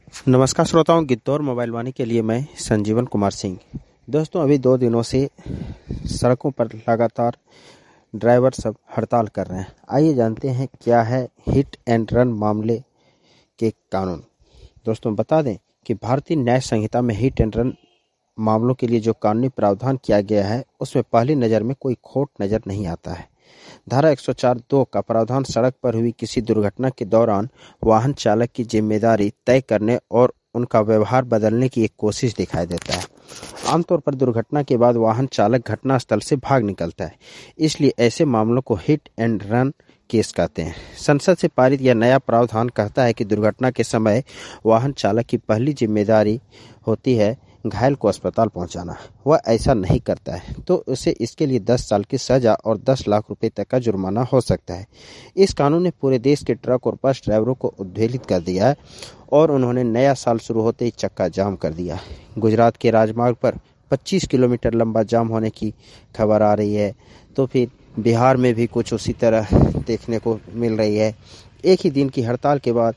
नमस्कार श्रोताओं, गिद्धौर मोबाइल वाणी के लिए मैं संजीवन कुमार सिंह। दोस्तों, अभी 2 दिनों से सड़कों पर लगातार ड्राइवर सब हड़ताल कर रहे हैं। आइए जानते हैं क्या है हिट एंड रन मामले के कानून। दोस्तों, बता दें कि भारतीय न्याय संहिता में हिट एंड रन मामलों के लिए जो कानूनी प्रावधान किया गया है उसमें पहली नज़र में कोई खोट नज़र नहीं आता है। धारा 104(2) का प्रावधान सड़क पर हुई किसी दुर्घटना के दौरान वाहन चालक की जिम्मेदारी तय करने और उनका व्यवहार बदलने की एक कोशिश दिखाई देता है। आमतौर पर दुर्घटना के बाद वाहन चालक घटनास्थल से भाग निकलता है, इसलिए ऐसे मामलों को हिट एंड रन केस कहते हैं। संसद से पारित यह नया प्रावधान कहता है कि दुर्घटना के समय वाहन चालक की पहली जिम्मेदारी होती है घायल को अस्पताल पहुंचाना। वह ऐसा नहीं करता है तो उसे इसके लिए 10 साल की सजा और 10 लाख रुपए तक का जुर्माना हो सकता है। इस कानून ने पूरे देश के ट्रक और बस ड्राइवरों को उद्वेलित कर दिया है और उन्होंने नया साल शुरू होते ही चक्का जाम कर दिया। गुजरात के राजमार्ग पर 25 किलोमीटर लंबा जाम होने की खबर आ रही है, तो फिर बिहार में भी कुछ उसी तरह देखने को मिल रही है। एक ही दिन की हड़ताल के बाद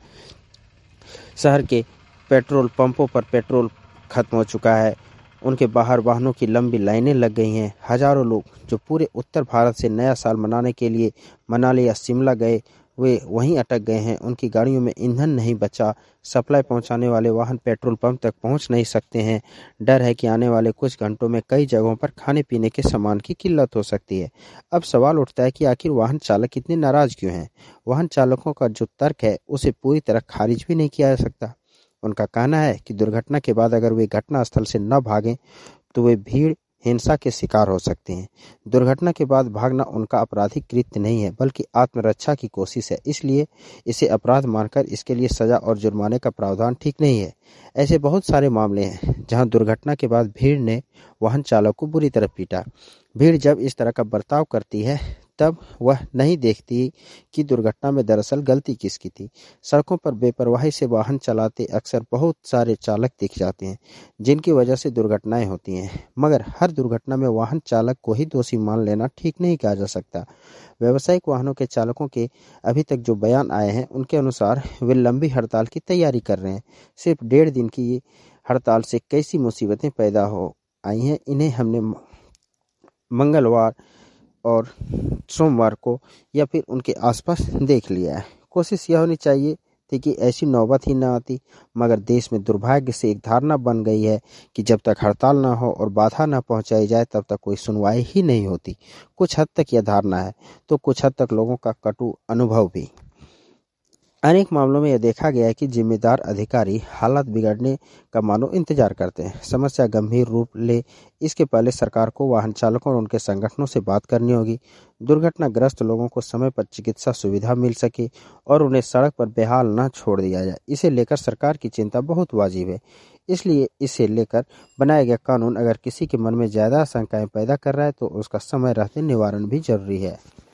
शहर के पेट्रोल पंपों पर पेट्रोल खत्म हो चुका है। उनके बाहर वाहनों की लंबी लाइनें लग गई हैं। हजारों लोग जो पूरे उत्तर भारत से नया साल मनाने के लिए मनाली या शिमला गए, वे वहीं अटक गए हैं। उनकी गाड़ियों में ईंधन नहीं बचा। सप्लाई पहुंचाने वाले वाहन पेट्रोल पंप तक पहुंच नहीं सकते हैं। डर है कि आने वाले कुछ घंटों में कई जगहों पर खाने पीने के सामान की किल्लत हो सकती है। अब सवाल उठता है कि आखिर वाहन चालक इतने नाराज क्यों हैं? वाहन चालकों का जो तर्क है उसे पूरी तरह खारिज भी नहीं किया जा सकता। उनका कहना है कि दुर्घटना के बाद अगर वे घटनास्थल से न भागें तो वे भीड़ हिंसा के शिकार हो सकते हैं। दुर्घटना के बाद भागना उनका आपराधिक कृत्य नहीं है, बल्कि आत्मरक्षा की कोशिश है। इसलिए इसे अपराध मानकर इसके लिए सजा और जुर्माने का प्रावधान ठीक नहीं है। ऐसे बहुत सारे मामले हैं जहां दुर्घटना के बाद भीड़ ने वाहन चालक को बुरी तरह पीटा। भीड़ जब इस तरह का बर्ताव करती है तब वह नहीं देखती कि दुर्घटना में दरअसल गलती किसकी थी। सड़कों पर बेपरवाही से वाहन चलाते अक्सर बहुत सारे चालक दिख जाते हैं, जिनकी वजह से दुर्घटनाएं होती हैं। मगर हर दुर्घटना में वाहन चालक को ही दोषी मान लेना ठीक नहीं कहा जा सकता। व्यावसायिक वाहनों के चालकों के अभी तक जो बयान आए हैं उनके अनुसार वे लंबी हड़ताल की तैयारी कर रहे हैं। सिर्फ 1.5 दिन की हड़ताल से कैसी मुसीबतें पैदा हो आई हैं, इन्हें हमने मंगलवार और सोमवार को या फिर उनके आसपास देख लिया है। कोशिश यह होनी चाहिए थी कि ऐसी नौबत ही ना आती, मगर देश में दुर्भाग्य से एक धारणा बन गई है कि जब तक हड़ताल ना हो और बाधा ना पहुंचाई जाए तब तक कोई सुनवाई ही नहीं होती। कुछ हद तक यह धारणा है तो कुछ हद तक लोगों का कटु अनुभव भी। अनेक मामलों में यह देखा गया है कि जिम्मेदार अधिकारी हालात बिगड़ने का मानो इंतजार करते हैं। समस्या गंभीर रूप ले इसके पहले सरकार को वाहन चालकों और उनके संगठनों से बात करनी होगी। दुर्घटनाग्रस्त लोगों को समय पर चिकित्सा सुविधा मिल सके और उन्हें सड़क पर बेहाल न छोड़ दिया जाए, इसे लेकर सरकार की चिंता बहुत वाजिब है। इसलिए इसे लेकर बनाया गया कानून अगर किसी के मन में ज्यादा आशंकाएं पैदा कर रहा है तो उसका समय रहते निवारण भी जरूरी है।